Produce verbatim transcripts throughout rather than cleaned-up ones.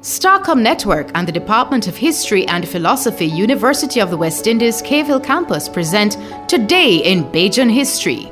Starcom Network and the Department of History and Philosophy, University of the West Indies, Cave Hill campus present Today in Bajan History.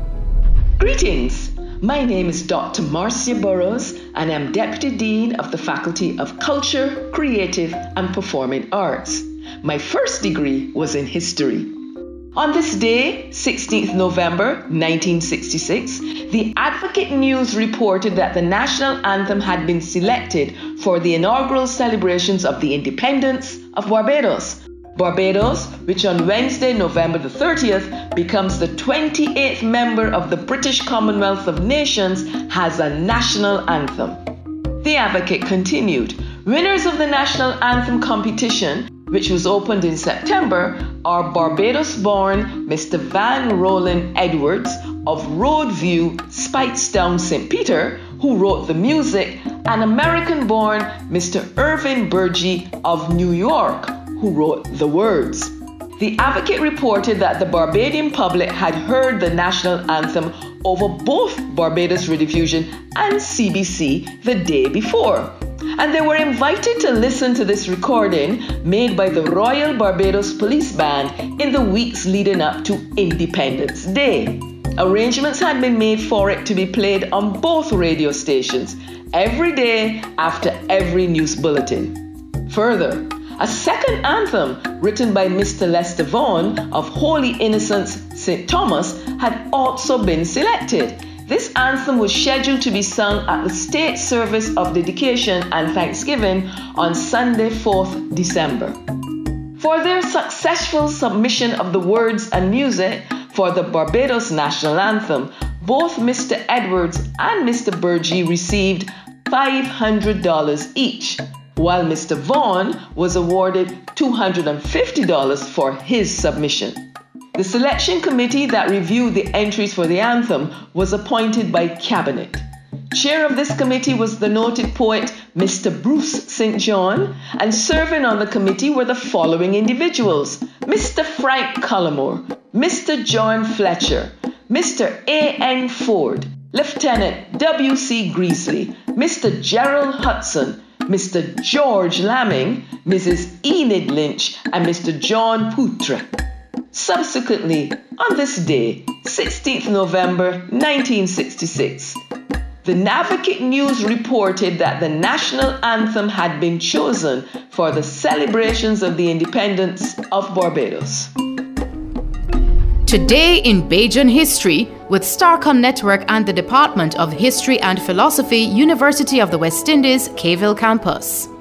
Greetings! My name is Doctor Marcia Burrows and I'm Deputy Dean of the Faculty of Culture, Creative and Performing Arts. My first degree was in history. On this day, sixteenth November nineteen sixty-six, the Advocate News reported that the national anthem had been selected for the inaugural celebrations of the independence of Barbados. Barbados, which on Wednesday, November the thirtieth, becomes the twenty-eighth member of the British Commonwealth of Nations, has a national anthem. The Advocate continued, winners of the national anthem competition, which was opened in September, are Barbados-born Mister Van Roland Edwards of Roadview, Speightstown, Saint Peter, who wrote the music, and American-born Mister Irvin Burgee of New York, who wrote the words. The Advocate reported that the Barbadian public had heard the national anthem over both Barbados Rediffusion and C B C the day before, and they were invited to listen to this recording made by the Royal Barbados Police Band in the weeks leading up to Independence Day. Arrangements had been made for it to be played on both radio stations every day after every news bulletin. Further, a second anthem written by Mister Lester Vaughan of Holy Innocents Saint Thomas had also been selected. This anthem was scheduled to be sung at the State Service of Dedication and Thanksgiving on Sunday, fourth December. For their successful submission of the words and music for the Barbados National Anthem, both Mister Edwards and Mister Burgee received five hundred dollars each, while Mister Vaughan was awarded two hundred fifty dollars for his submission. The selection committee that reviewed the entries for the anthem was appointed by Cabinet. Chair of this committee was the noted poet Mister Bruce Saint John, and serving on the committee were the following individuals: Mister Frank Cullimore, Mister John Fletcher, Mister A N Ford, Lieutenant W C Greasley, Mister Gerald Hudson, Mister George Lamming, Missus Enid Lynch, and Mister John Poutre. Subsequently, on this day, sixteenth November nineteen sixty-six, the Advocate News reported that the national anthem had been chosen for the celebrations of the independence of Barbados. Today in Bajan History with Starcom Network and the Department of History and Philosophy, University of the West Indies, Cave Hill campus.